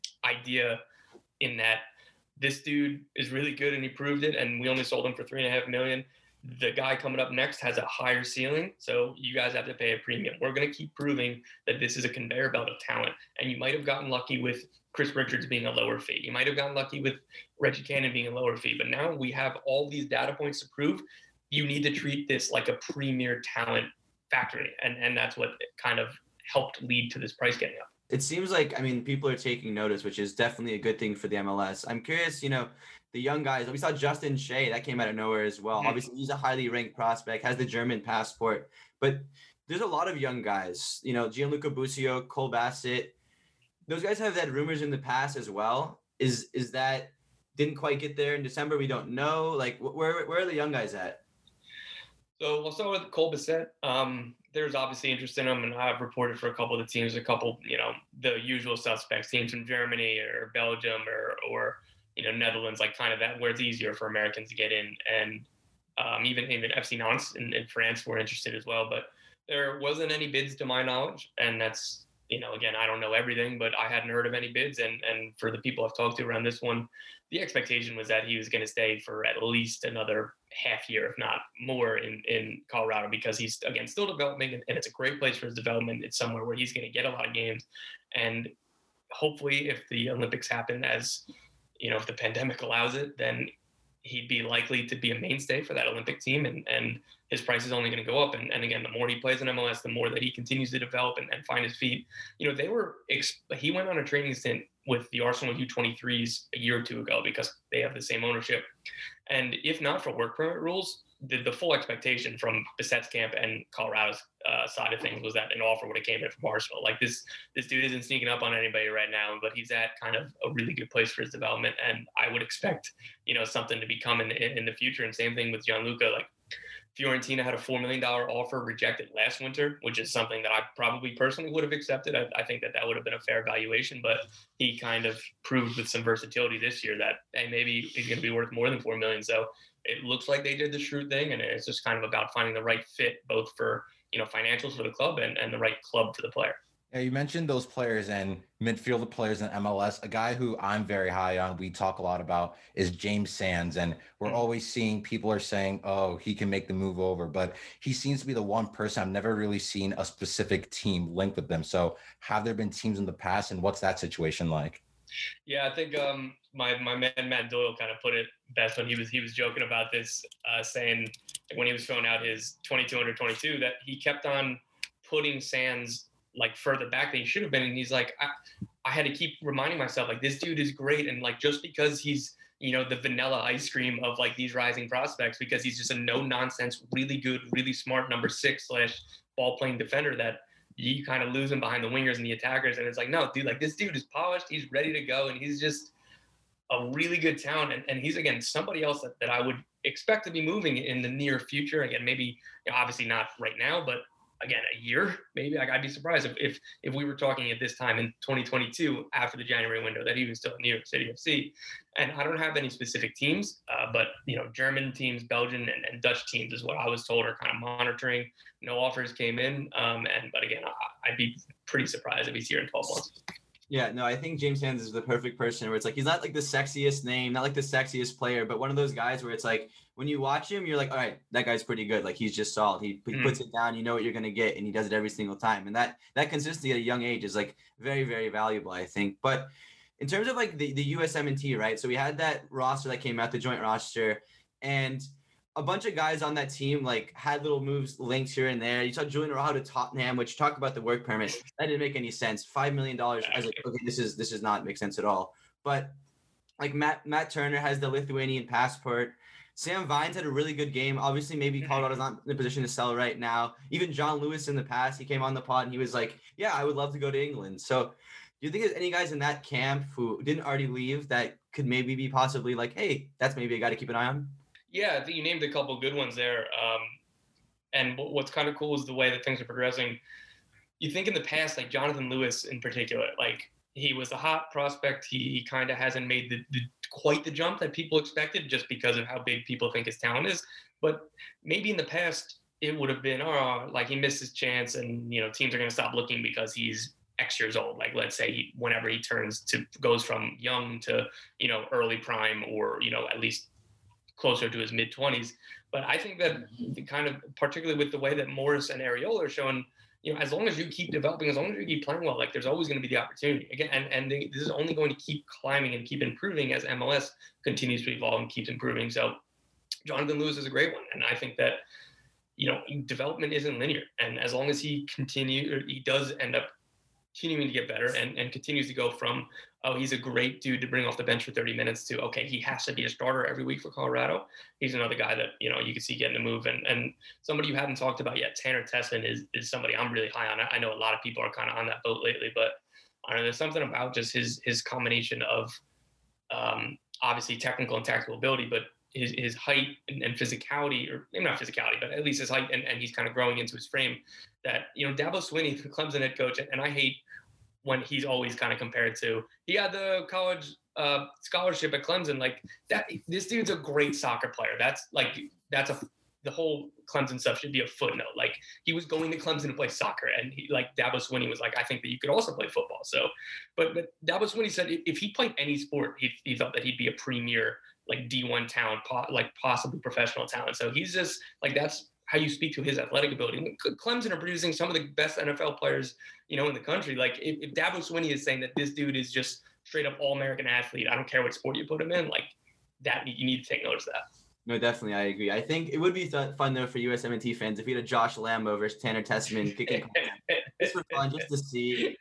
idea in that this dude is really good and he proved it, and we only sold him for three and a half million. The guy coming up next has a higher ceiling, so you guys have to pay a premium. We're going to keep proving that this is a conveyor belt of talent, and you might have gotten lucky with Chris Richards being a lower fee. You might have gotten lucky with Reggie Cannon being a lower fee, but now we have all these data points to prove you need to treat this like a premier talent factory, and, and that's what kind of helped lead to this price getting up. It seems like, I mean, people are taking notice, which is definitely a good thing for the M L S. I'm curious, you know, the young guys, we saw Justin Shea, that came out of nowhere as well. Mm-hmm. Obviously, he's a highly ranked prospect, has the German passport. But there's a lot of young guys. You know, Gianluca Busio, Cole Bassett. Those guys have had rumors in the past as well. Is is that didn't quite get there in December? We don't know. Like, where where are the young guys at? So we'll start with Cole Bassett. Um, there's obviously interest in him, and I've reported for a couple of the teams, a couple, you know, the usual suspects, teams from Germany or Belgium or or you know Netherlands, like kind of that where it's easier for Americans to get in, and um, even even F C Nantes in, in France were interested as well, but there wasn't any bids to my knowledge, and that's, you know, again, I don't know everything, but I hadn't heard of any bids, and and for the people I've talked to around this one, the expectation was that he was going to stay for at least another half year, if not more, in, in Colorado, because he's, again, still developing, and, and it's a great place for his development. It's somewhere where he's going to get a lot of games. And hopefully, if the Olympics happen, as, you know, if the pandemic allows it, then he'd be likely to be a mainstay for that Olympic team. And, and his price is only going to go up. And, and again, the more he plays in M L S, the more that he continues to develop and, and find his feet. You know, they were, he went on a training stint with the Arsenal U twenty-threes a year or two ago because they have the same ownership. And if not for work permit rules, the, the full expectation from Bassett's camp and Colorado's uh, side of things was that an offer would have came in from Arsenal. Like this, this dude isn't sneaking up on anybody right now, but he's at kind of a really good place for his development. And I would expect, you know, something to be coming in, in the future. And same thing with Gianluca. Like Fiorentina had a four million dollars offer rejected last winter, which is something that I probably personally would have accepted. I, I think that that would have been a fair valuation, but he kind of proved with some versatility this year that, hey, maybe he's going to be worth more than four million dollars. So it looks like they did the shrewd thing, and it's just kind of about finding the right fit, both for, you know, financials for the club and, and the right club for the player. Yeah, you mentioned those players and midfielder players in M L S. A guy who I'm very high on, we talk a lot about, is James Sands. And we're mm-hmm. always seeing people are saying, oh, he can make the move over. But he seems to be the one person I've never really seen a specific team linked with them. So have there been teams in the past, and what's that situation like? Yeah, I think um, my my man Matt Doyle kind of put it best when he was he was joking about this, uh, saying when he was filling out his twenty-two under twenty-two that he kept on putting Sands like further back than he should have been. And he's like, I, I had to keep reminding myself, like, this dude is great. And like, just because he's, you know, the vanilla ice cream of like these rising prospects, because he's just a no nonsense, really good, really smart number six slash ball playing defender that you kind of lose him behind the wingers and the attackers. And it's like, no, dude, like this dude is polished. He's ready to go. And he's just a really good talent. And, and he's, again, somebody else that, that I would expect to be moving in the near future. Again, maybe, you know, obviously not right now, but again, a year, maybe. Like, I'd be surprised if, if if we were talking at this time in twenty twenty-two, after the January window, that he was still in New York City F C. And I don't have any specific teams, uh, but, you know, German teams, Belgian and, and Dutch teams is what I was told are kind of monitoring. No offers came in. Um, and But again, I, I'd be pretty surprised if he's here in twelve months. Yeah, no, I think James Sands is the perfect person where it's like, he's not like the sexiest name, not like the sexiest player, but one of those guys where it's like, when you watch him, you're like, all right, that guy's pretty good. Like, he's just solid. He, he mm. puts it down, you know what you're going to get, and he does it every single time. And that that consistency at a young age is like very, very valuable, I think. But in terms of like the, the U S M N T, right? So we had that roster that came out, the joint roster, and a bunch of guys on that team like had little moves linked here and there. You saw Julian Araujo to Tottenham, which talk about the work permit. That didn't make any sense. Five million dollars. I was like, okay, this is this does not make sense at all. But like Matt Matt Turner has the Lithuanian passport. Sam Vines had a really good game. Obviously, maybe Colorado's not in a position to sell right now. Even John Lewis in the past, he came on the pod and he was like, yeah, I would love to go to England. So do you think there's any guys in that camp who didn't already leave that could maybe be possibly like, hey, that's maybe a guy to keep an eye on? Yeah, I think you named a couple good ones there. Um, and what's kind of cool is the way that things are progressing. You think in the past, like Jonathan Lewis in particular, like he was a hot prospect. He, he kind of hasn't made the, the quite the jump that people expected just because of how big people think his talent is. But maybe in the past, it would have been, oh, like he missed his chance and, you know, teams are going to stop looking because he's X years old. Like, let's say he, whenever he turns to, goes from young to, you know, early prime or, you know, at least closer to his mid twenties. But I think that the kind of, particularly with the way that Morris and Areola are showing, you know, as long as you keep developing, as long as you keep playing well, like there's always going to be the opportunity again. And, and they, this is only going to keep climbing and keep improving as M L S continues to evolve and keeps improving. So Jonathan Lewis is a great one. And I think that, you know, development isn't linear. And as long as he continue, or he does end up continuing to get better and, and continues to go from oh, he's a great dude to bring off the bench for thirty minutes to, okay, he has to be a starter every week for Colorado. He's another guy that, you know, you can see getting a move. And and somebody you haven't talked about yet, Tanner Tessman is is somebody I'm really high on. I know a lot of people are kind of on that boat lately, but I don't know, there's something about just his his combination of um, obviously technical and tactical ability, but his his height and, and physicality, or maybe not physicality, but at least his height, and, and he's kind of growing into his frame. That, you know, Dabo Swinney, the Clemson head coach, and I hate when he's always kind of compared to, he had the college uh, scholarship at Clemson. Like that, this dude's a great soccer player. That's like, that's a, the whole Clemson stuff should be a footnote. Like he was going to Clemson to play soccer, and he, like Dabo Swinney was like, I think that you could also play football. So, but, but Dabo Swinney said if he played any sport, he, he thought that he'd be a premier, like D one talent, po- like possibly professional talent. So he's just like, that's how you speak to his athletic ability. Clemson are producing some of the best N F L players, you know, in the country. Like if, if Dabo Swinney is saying that this dude is just straight up all-American athlete, I don't care what sport you put him in, like that, you need to take notice of that. No, definitely, I agree. I think it would be th- fun though for U S M N T fans if we had a Josh Lambo versus Tanner Tessman kicking just for fun, just to see.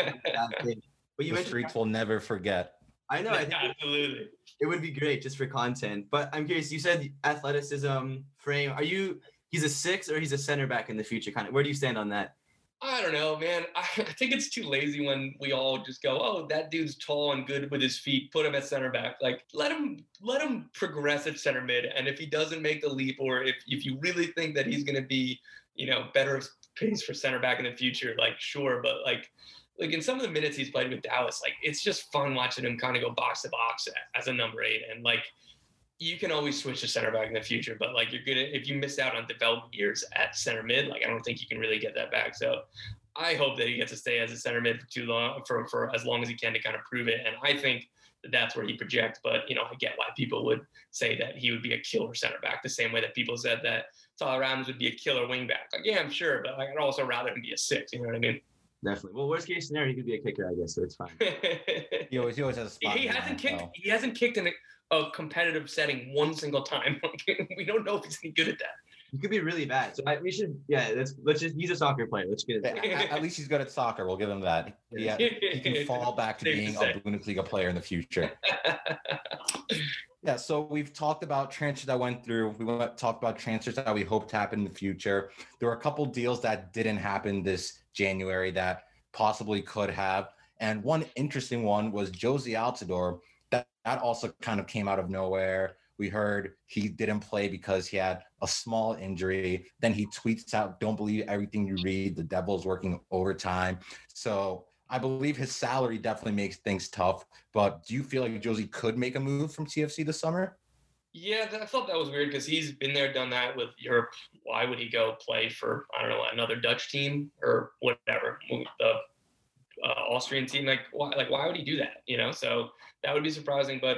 But you the streets will never forget. I know. I think absolutely. It would be great just for content. But I'm curious. You said athleticism, frame. Are you? He's a six or he's a center back in the future? Kind of. Where do you stand on that? I don't know, man. I, I think it's too lazy when we all just go, oh, that dude's tall and good with his feet. Put him at center back. Like, let him let him progress at center mid. And if he doesn't make the leap, or if, if you really think that he's going to be, you know, better pace for center back in the future, like, sure. But, like, like in some of the minutes he's played with Dallas, like, it's just fun watching him kind of go box to box as a number eight. And, like, you can always switch to center back in the future, but like you're gonna, if you miss out on development years at center mid, like I don't think you can really get that back. So I hope that he gets to stay as a center mid for too long, for, for as long as he can to kind of prove it. And I think that that's where he projects, but you know, I get why people would say that he would be a killer center back, the same way that people said that Tyler Adams would be a killer wing back. Like, yeah, I'm sure, but I'd also rather him be a six, you know what I mean? Definitely. Well, worst case scenario, he could be a kicker, I guess, so it's fine. he always, he always has a spot. He hasn't kicked, though. He hasn't kicked in a, a competitive setting one single time. We don't know if he's any good at that. He could be really bad. So I, we should, yeah, let's let's just, he's a soccer player. Let's get it. at, at least he's good at soccer. We'll give him that. Yeah, he can fall back to being a Bundesliga player in the future. Yeah, so we've talked about transfers that went through. We went talked about transfers that we hope to happen in the future. There were a couple deals that didn't happen this January that possibly could have. And one interesting one was Jozy Altidore. That, that also kind of came out of nowhere. We heard he didn't play because he had a small injury. Then he tweets out, don't believe everything you read. The Devil's working overtime. So I believe his salary definitely makes things tough. But do you feel like Jozy could make a move from T F C this summer? Yeah, I thought that was weird because he's been there, done that with Europe. Why would he go play for, I don't know, another Dutch team or whatever, the uh, Austrian team? Like, why, like, why would he do that? You know, so that would be surprising. But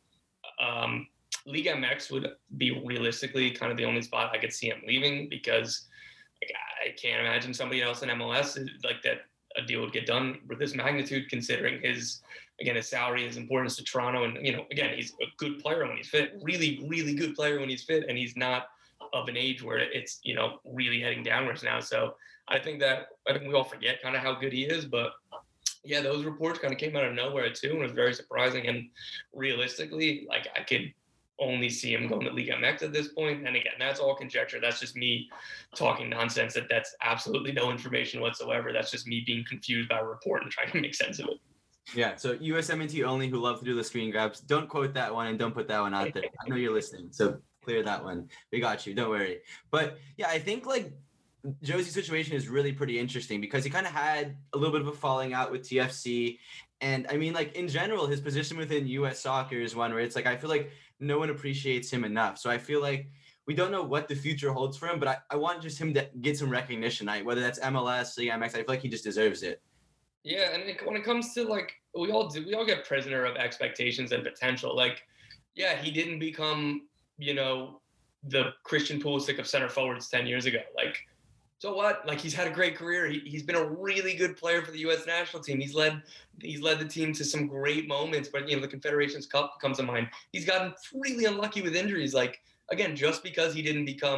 um, Liga M X would be realistically kind of the only spot I could see him leaving, because like, I can't imagine somebody else in M L S like that a deal would get done with this magnitude, considering his, again, his salary, his importance to Toronto. And, you know, again, he's a good player when he's fit, really, really good player when he's fit. And he's not of an age where it's, you know, really heading downwards now. So I think that, I think we all forget kind of how good he is, but yeah, those reports kind of came out of nowhere too. And it was very surprising. And realistically, like I could only see him going to Liga M X at this point. And again, that's all conjecture. That's just me talking nonsense. That that's absolutely no information whatsoever. That's just me being confused by a report and trying to make sense of it. Yeah, so U S M N T only who love to do the screen grabs. Don't quote that one and don't put that one out there. I know you're listening, so clear that one. We got you. Don't worry. But yeah, I think like Jozy's situation is really pretty interesting because he kind of had a little bit of a falling out with T F C. And I mean, like in general, his position within U S soccer is one where it's like, I feel like no one appreciates him enough. So I feel like we don't know what the future holds for him, but I, I want just him to get some recognition, right? Whether that's M L S, Liga M X, I feel like he just deserves it. Yeah, and it, when it comes to like, we all do, we all get prisoner of expectations and potential. Like, yeah, he didn't become, you know, the Christian Pulisic of center forwards ten years ago. Like, so what? Like, he's had a great career. He, he's been a really good player for the U S national team. He's led he's led the team to some great moments, but, you know, the Confederations Cup comes to mind. He's gotten really unlucky with injuries. Like, again, just because he didn't become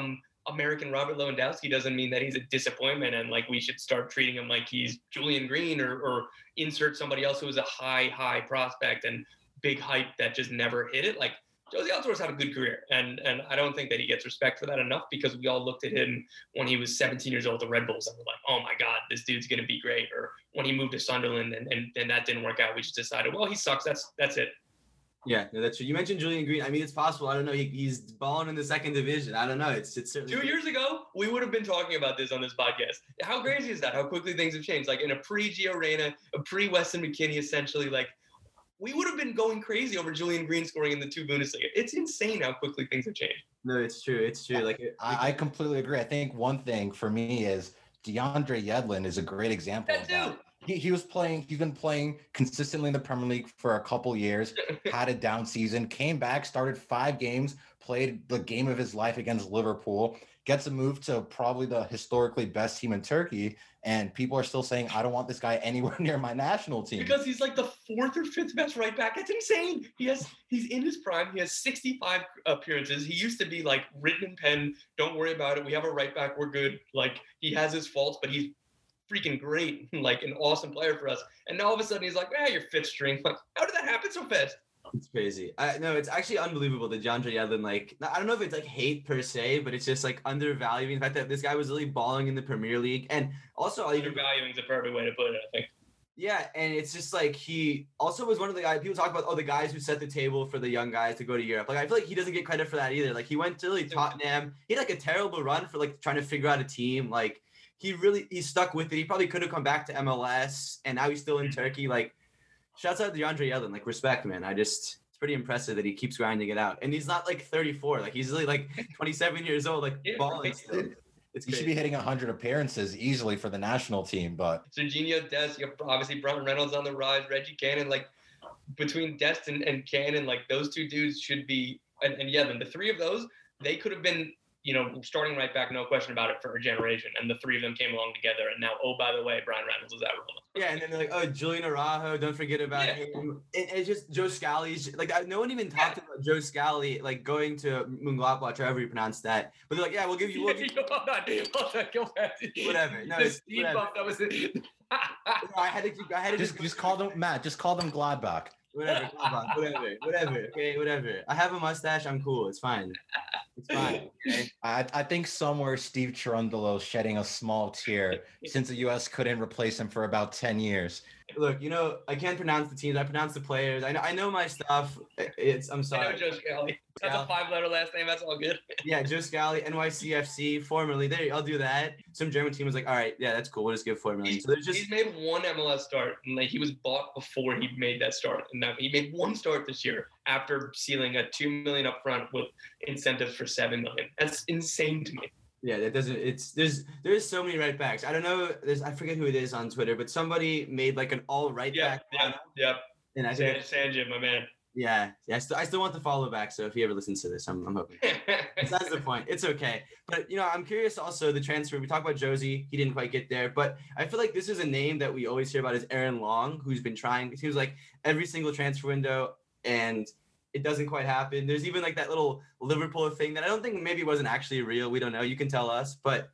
American Robert Lewandowski doesn't mean that he's a disappointment and like we should start treating him like he's Julian Green or, or insert somebody else who was a high, high prospect and big hype that just never hit it. Like Josie Altuve's had a good career, and and I don't think that he gets respect for that enough because we all looked at him when he was seventeen years old at the Red Bulls and we're like, oh my God, this dude's gonna be great. Or when he moved to Sunderland and and, and that didn't work out, we just decided, well, he sucks. That's that's it. Yeah, no, that's true. You mentioned Julian Green. I mean, it's possible. I don't know. He, he's balling in the second division. I don't know. It's it's certainly Two years ago, we would have been talking about this on this podcast. How crazy is that? How quickly things have changed. Like in a pre-Gio Reyna, a pre-Weston McKennie, essentially, like we would have been going crazy over Julian Green scoring in the two Bundesliga. It's insane how quickly things have changed. No, it's true. It's true. Like I, I completely agree. I think one thing for me is DeAndre Yedlin is a great example That of that. too. He, he was playing, he's been playing consistently in the Premier League for a couple years, had a down season, came back, started five games, played the game of his life against Liverpool, gets a move to probably the historically best team in Turkey. And people are still saying, I don't want this guy anywhere near my national team. Because he's like the fourth or fifth best right back. It's insane. He has he's in his prime. He has sixty-five appearances. He used to be like written in pen. Don't worry about it. We have a right back. We're good. Like he has his faults, but he's freaking great. Like an awesome player for us. And now all of a sudden he's like, ah, you're fifth string. Like, how did that happen so fast? It's crazy. I no, it's actually unbelievable that DeAndre Yedlin, like, I don't know if it's like hate per se, but it's just like undervaluing the fact that this guy was really balling in the Premier League. And also, I'll even Undervaluing is the perfect way to put it, I think. yeah, and it's just like he also was one of the guys people talk about, oh, the guys who set the table for the young guys to go to Europe. Like, I feel like he doesn't get credit for that either. Like, he went to like, Tottenham. He had like a terrible run for like trying to figure out a team. Like, he really he stuck with it. He probably could have come back to M L S, and now he's still in Turkey. Like, shouts out to DeAndre Yedlin. Like, respect, man. I just it's pretty impressive that he keeps grinding it out. And he's not like thirty-four. Like, he's really like twenty-seven years old, like Yeah, balling right. still. It's He crazy. should be hitting one hundred appearances easily for the national team, but Serginho Dest, you have obviously Brian Reynolds on the rise, Reggie Cannon, like between Dest and, and Cannon, like those two dudes should be, and, and Yedlin, the three of those, they could have been, you know, starting right back, no question about it, for a generation. And the three of them came along together. And now, oh, by the way, Brian Reynolds is out. Yeah, and then they're like, oh, Julian Araujo, don't forget about Yeah. him. It, it's just Joe Scally's like I- no one even talked about Joe Scally like going to Mönchengladbach, however you pronounce that. But they're like, yeah, we'll give you, we'll give you Hold on, hold on, go back. whatever. No, The it's speed whatever. bump, that was it. No, I had to keep. I had to just just, just call them Matt, just call them Gladbach. whatever, Gladbach, whatever, whatever. Okay, whatever. I have a mustache. I'm cool. It's fine. It's fine. Okay. I, I think somewhere Steve Cherundolo shedding a small tear since the U S couldn't replace him for about ten years. Look, you know, I can't pronounce the teams. I pronounce the players. I know. I know my stuff. It's. I'm I know sorry. Joe Scally. That's a Scally. five-letter last name. That's all good. Yeah, Joe Scally, N Y C F C, formerly. There, I'll do that. Some German team was like, all right, yeah, that's cool. We'll just give four million. He's, So there's just he's made one M L S start, and like he was bought before he made that start. And now he made one start this year after sealing a two million up front with incentives for seven million. That's insane to me. yeah, that doesn't. It's there's there's so many right backs. I don't know. There's I forget who it is on Twitter, but somebody made like an all right Yeah, back. yeah, yeah. And I San, think Sanjay, my man. yeah, yeah. I still, I still want the follow back. So if he ever listens to this, I'm I'm hoping. That's the point. It's okay. But, you know, I'm curious also the transfer. We talked about Josie. He didn't quite get there. But I feel like this is a name that we always hear about is Aaron Long, who's been trying. He was like every single transfer window, and it doesn't quite happen. There's even like that little Liverpool thing that I don't think maybe wasn't actually real. We don't know. You can tell us. But,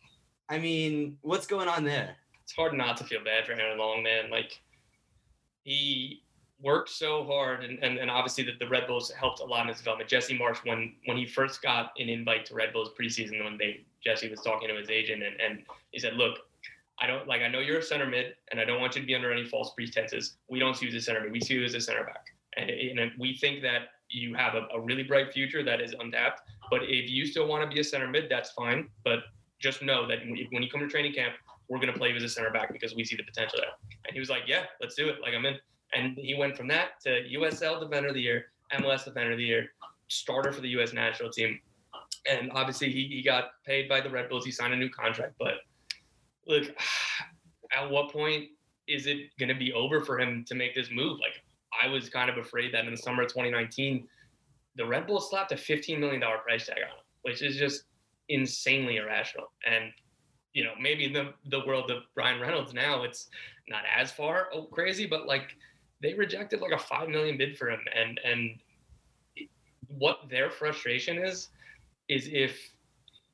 I mean, what's going on there? It's hard not to feel bad for Aaron Long, man. Like, he worked so hard, and, and, and obviously the, the Red Bulls helped a lot in his development. Jesse Marsh, when when he first got an invite to Red Bulls preseason, when they Jesse was talking to his agent, and, and he said, look, I don't like I know you're a center mid, and I don't want you to be under any false pretenses. We don't see you as a center mid. We see you as a center back. And, and we think that you have a, a really bright future that is untapped. But if you still want to be a center mid, that's fine. But just know that when you, when you come to training camp, we're going to play you as a center back because we see the potential there. And he was like, yeah, let's do it. Like, I'm in. And he went from that to U S L Defender of the Year, M L S Defender of the Year, starter for the U S national team. And obviously he, he got paid by the Red Bulls. He signed a new contract. But look, at what point is it going to be over for him to make this move? Like, I was kind of afraid that in the summer of twenty nineteen, the Red Bulls slapped a fifteen million dollars price tag on him, which is just insanely irrational. And, you know, maybe in the, the world of Brian Reynolds now, it's not as far oh, crazy, but like they rejected like a five million dollars bid for him. And, and what their frustration is, is if,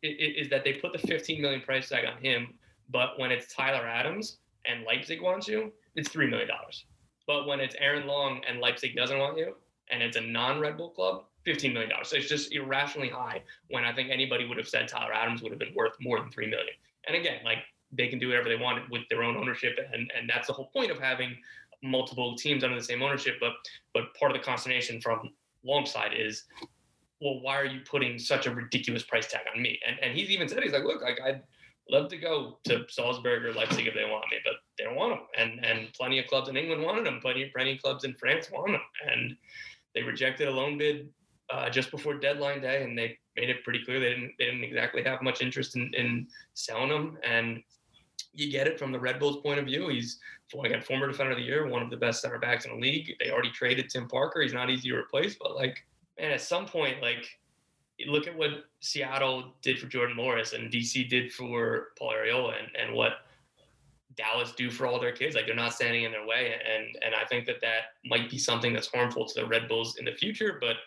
is, is that they put the fifteen million price tag on him, but when it's Tyler Adams and Leipzig wants you, it's three million dollars. But when it's Aaron Long and Leipzig doesn't want you, and it's a non-Red Bull club, fifteen million dollars. So it's just irrationally high when I think anybody would have said Tyler Adams would have been worth more than three million dollars. And again, like, they can do whatever they want with their own ownership, and, and that's the whole point of having multiple teams under the same ownership. But but part of the consternation from Long's side is, well, why are you putting such a ridiculous price tag on me? And and he's even said, he's like, look, like, I'd love to go to Salzburg or Leipzig if they want me, but they don't want him. And and plenty of clubs in England wanted him. Plenty, plenty of clubs in France wanted him. And they rejected a loan bid uh, just before deadline day, and they made it pretty clear they didn't they didn't exactly have much interest in, in selling him. And you get it from the Red Bulls' point of view. He's, again, former defender of the year, one of the best center backs in the league. They already traded Tim Parker. He's not easy to replace, but, like, man, at some point, like, look at what Seattle did for Jordan Morris and D C did for Paul Arriola, and, and what Dallas do for all their kids. Like, they're not standing in their way. And, and I think that that might be something that's harmful to the Red Bulls in the future. But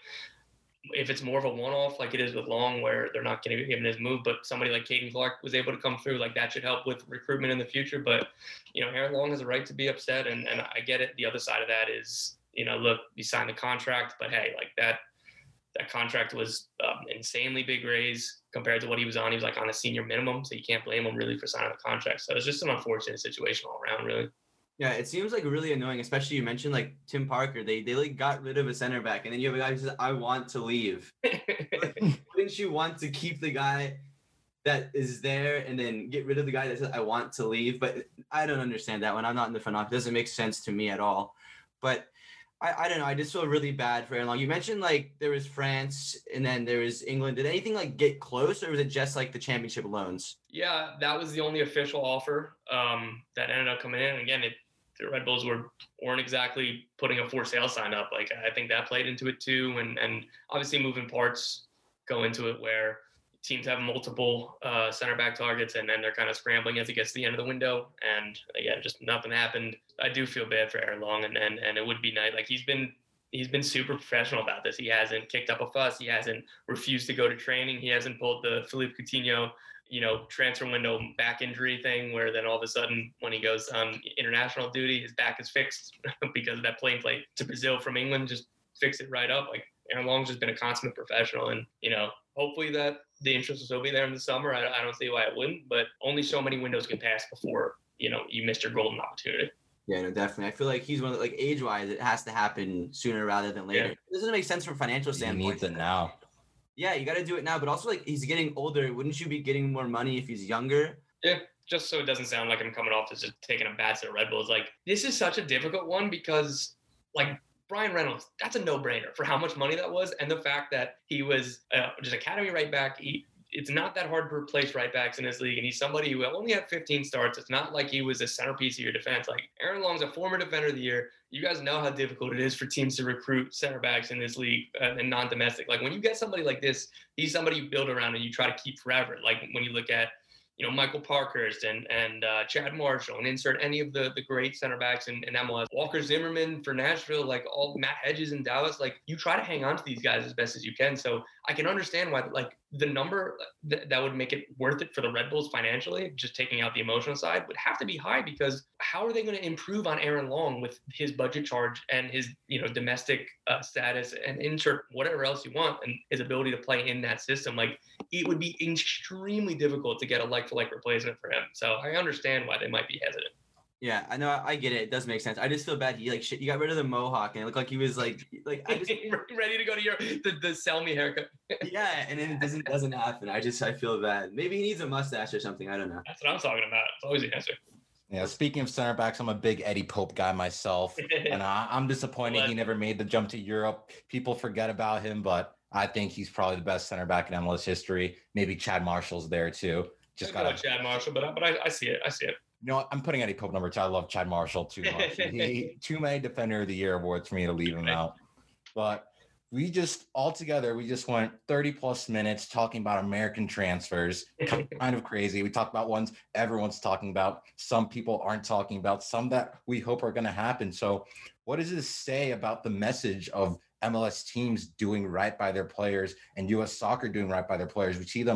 if it's more of a one-off, like it is with Long, where they're not going to be given his move, but somebody like Caden Clark was able to come through, like, that should help with recruitment in the future. But, you know, Aaron Long has a right to be upset, and, and I get it. The other side of that is, you know, look, you signed the contract, but hey, like, that that contract was um, insanely big raise compared to what he was on. He was like on a senior minimum, so you can't blame him really for signing the contract. So it's just an unfortunate situation all around, really. Yeah, it seems like really annoying, especially you mentioned like Tim Parker. They they like got rid of a center back, and then you have a guy who says, "I want to leave." Wouldn't you want to keep the guy that is there and then get rid of the guy that says, "I want to leave"? But I don't understand that one. I'm not in the front office. It doesn't make sense to me at all. But I, I don't know. I just feel really bad for Aaron Long. You mentioned like there was France and then there was England. Did anything like get close, or was it just like the championship loans? Yeah, that was the only official offer um, that ended up coming in. And again, it, the Red Bulls were weren't exactly putting a for sale sign up. Like, I think that played into it too, and and obviously moving parts go into it where teams have multiple uh, center back targets, and then they're kind of scrambling as it gets to the end of the window. And again, just nothing happened. I do feel bad for Aaron Long, and and, and it would be nice. Like, he's been he's been super professional about this. He hasn't kicked up a fuss. He hasn't refused to go to training. He hasn't pulled the Philippe Coutinho, you know, transfer window back injury thing, where then all of a sudden when he goes on international duty, his back is fixed because of that plane flight to Brazil from England. Just fix it right up. Like, Aaron Long's just been a consummate professional, and, you know, hopefully that the interest will still be there in the summer. I, I don't see why it wouldn't, but only so many windows can pass before, you know, you missed your golden opportunity. Yeah, no, definitely. I feel like he's one of the, like, age-wise, it has to happen sooner rather than later. Yeah. It doesn't make sense from a financial He standpoint. needs it now. Yeah, you got to do it now. But also, like, he's getting older. Wouldn't you be getting more money if he's younger? Yeah, just so it doesn't sound like I'm coming off as just taking a bad set of Red Bulls. Like, this is such a difficult one because, like, Brian Reynolds, that's a no-brainer for how much money that was, and the fact that he was uh, just academy right back. He, it's not that hard to replace right backs in this league, and he's somebody who only had fifteen starts. It's not like he was a centerpiece of your defense. Like, Aaron Long's a former defender of the year. You guys know how difficult it is for teams to recruit center backs in this league uh, and non-domestic. Like, when you get somebody like this, he's somebody you build around and you try to keep forever. Like, when you look at, you know, Michael Parkhurst and and uh, Chad Marshall, and insert any of the the great center backs in, in M L S. Walker Zimmerman for Nashville, like all Matt Hedges in Dallas. Like, you try to hang on to these guys as best as you can. So I can understand why, like, the number th- that would make it worth it for the Red Bulls financially, just taking out the emotional side, would have to be high, because how are they going to improve on Aaron Long with his budget charge and his, you know, domestic uh, status, and insert whatever else you want, and his ability to play in that system? Like, it would be extremely difficult to get a like-for-like replacement for him. So I understand why they might be hesitant. Yeah, I know. I get it. It does make sense. I just feel bad. He like shit. You got rid of the mohawk, and it looked like he was like, like I just ready to go to your the, the sell me haircut. yeah, and then it doesn't doesn't happen. I just I feel bad. Maybe he needs a mustache or something. I don't know. That's what I'm talking about. It's always the answer. Yeah, speaking of center backs, I'm a big Eddie Pope guy myself, and I, I'm disappointed he never made the jump to Europe. People forget about him, but I think he's probably the best center back in M L S history. Maybe Chad Marshall's there too. Just got Chad Marshall, but I, but I, I see it. I see it. You know what? I'm putting Eddie Pope number two. I love Chad Marshall too much. He, too many Defender of the Year awards for me to leave him out. But we just, all together, we just went thirty plus minutes talking about American transfers. Kind of crazy. We talked about ones everyone's talking about. Some people aren't talking about. Some that we hope are going to happen. So what does this say about the message of M L S teams doing right by their players and U S soccer doing right by their players? We see them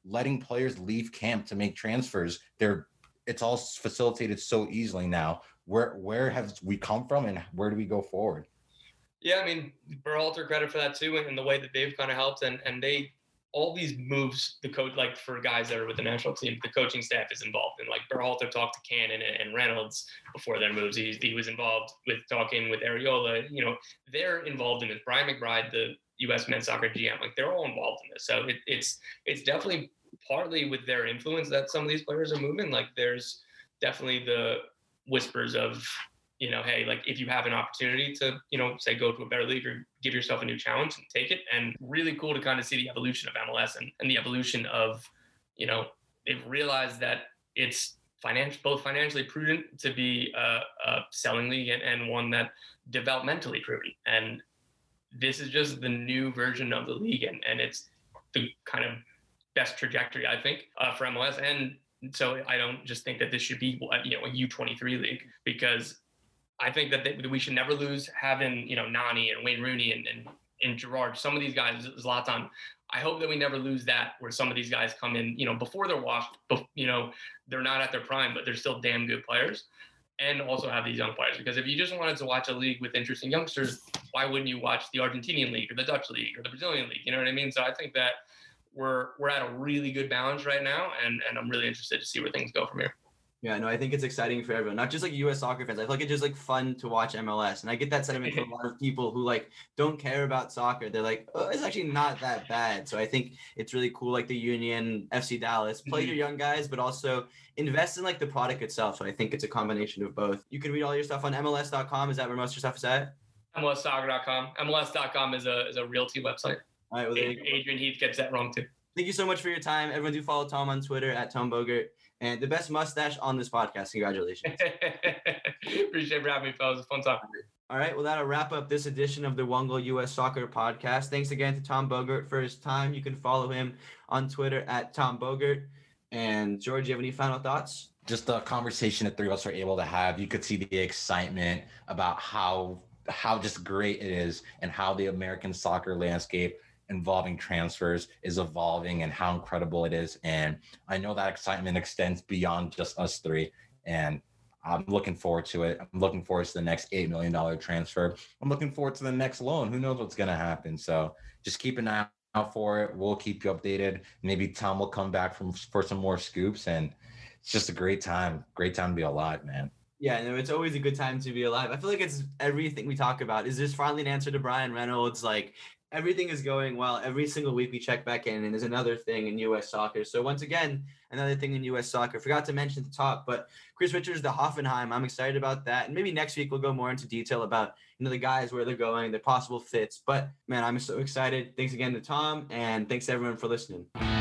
letting players leave camp to make transfers. They're it's all facilitated so easily now. Where where have we come from, and where do we go forward? Yeah, I mean, Berhalter credit for that too, and the way that they've kind of helped, and and they all these moves, the coach, like for guys that are with the national team, the coaching staff is involved. And like Berhalter talked to Cannon and Reynolds before their moves. He, he was involved with talking with Areola. You know, they're involved in this. Brian McBride, the U S men's soccer G M, like they're all involved in this. So it, it's it's definitely partly with their influence that some of these players are moving. Like there's definitely the whispers of, you know, hey, like if you have an opportunity to, you know, say go to a better league or give yourself a new challenge and take it. And really cool to kind of see the evolution of M L S and, and the evolution of, you know, they've realized that it's financial, both financially prudent to be a, a selling league and, and one that developmentally prudent. And this is just the new version of the league. And, and it's the kind of best trajectory, I think, uh, for M L S. And so I don't just think that this should be, you know, a U twenty-three league, because I think that, they, that we should never lose having, you know, Nani and Wayne Rooney and, and, and Gerard, some of these guys, Zlatan. I hope that we never lose that, where some of these guys come in, you know, before they're washed, you know, they're not at their prime, but they're still damn good players, and also have these young players. Because if you just wanted to watch a league with interesting youngsters, why wouldn't you watch the Argentinian league or the Dutch league or the Brazilian league? You know what I mean? So I think that we're we're at a really good balance right now, and, and I'm really interested to see where things go from here. Yeah, no, I think it's exciting for everyone, not just like U S soccer fans. I feel like it's just like fun to watch M L S. And I get that sentiment from a lot of people who like don't care about soccer. They're like, oh, it's actually not that bad. So I think it's really cool, like the Union, F C Dallas, play your young guys, but also invest in like the product itself. So I think it's a combination of both. You can read all your stuff on M L S dot com. Is that where most of your stuff is at? M L S soccer dot com. M L S dot com is a is a realty website. All right, well, Adrian, Adrian Heath gets that wrong too. Thank you so much for your time. Everyone do follow Tom on Twitter at Tom Bogert. And the best mustache on this podcast. Congratulations. Appreciate it for having me, fellas. It's a fun time. All right. Well, that'll wrap up this edition of the Wongle U S Soccer Podcast. Thanks again to Tom Bogert for his time. You can follow him on Twitter at Tom Bogert. And George, you have any final thoughts? Just the conversation the three of us are able to have. You could see the excitement about how how just great it is and how the American soccer landscape involving transfers is evolving and how incredible it is. And I know that excitement extends beyond just us three. And I'm looking forward to it. I'm looking forward to the next eight million dollars transfer. I'm looking forward to the next loan. Who knows what's going to happen? So just keep an eye out for it. We'll keep you updated. Maybe Tom will come back from for some more scoops. And it's just a great time. Great time to be alive, man. Yeah, no, it's always a good time to be alive. I feel like it's everything we talk about. Is this finally an answer to Brian Reynolds? Like, everything is going well. Every single week we check back in, and there's another thing in U S soccer. So once again, another thing in U S soccer. Forgot to mention at the top, but Chris Richards, the Hoffenheim, I'm excited about that. And maybe next week we'll go more into detail about, you know, the guys, where they're going, their possible fits. But man, I'm so excited. Thanks again to Tom, and thanks to everyone for listening.